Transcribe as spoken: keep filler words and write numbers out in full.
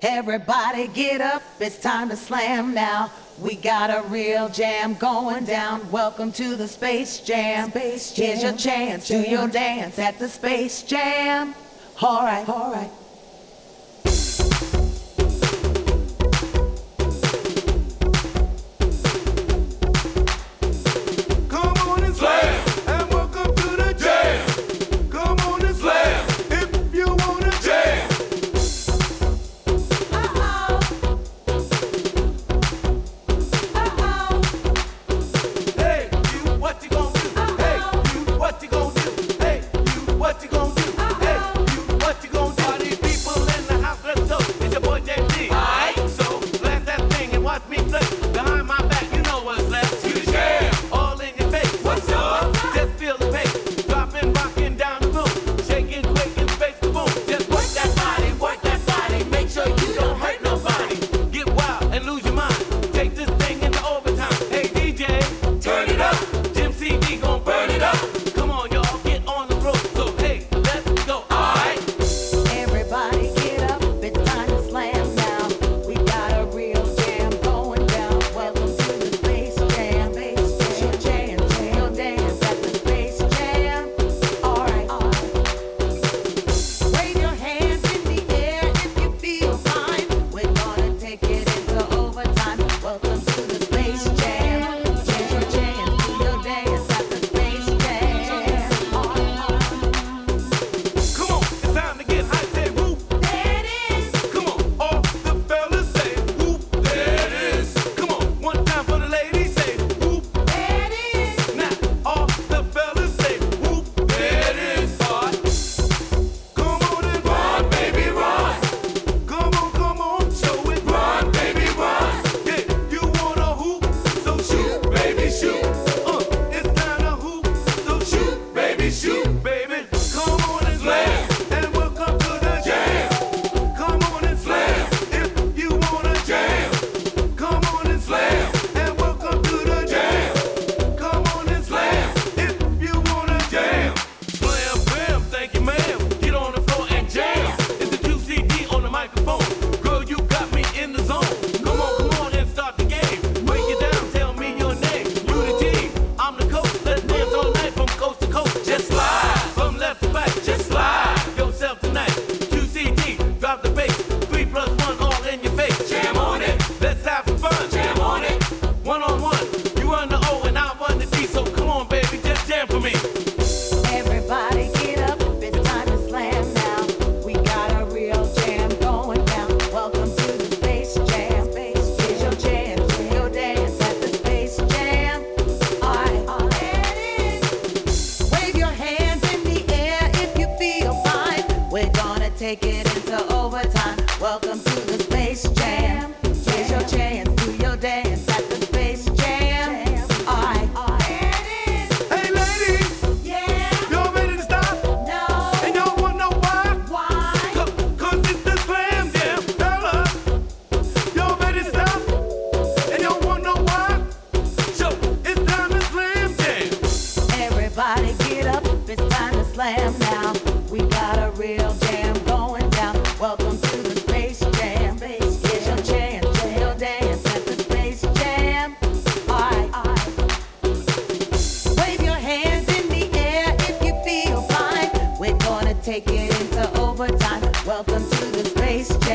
Everybody get up, it's time to slam now. We got a real jam going down. Welcome to the Space Jam. Space Jam. Here's your chance, do your dance at the Space Jam. Alright, alright. Take it into overtime. Welcome to the Space Jam. Here's your chance, do your dance at the Space Jam. Alright, alright. Hey ladies, yeah, y'all ready to stop? no, And y'all wanna know why? why? Cause, Cause it's the Slam Jam, fellas. Y'all ready to stop? And y'all wanna know why? So it's time to Slam Jam. Everybody get up, it's time to slam now. We got a real jam going down. Welcome to the Space Jam. Here's your chance, do your dance at the Space Jam. Alright, alright. Wave your hands in the air if you feel fine. We're gonna take it into overtime. Welcome to the Space Jam.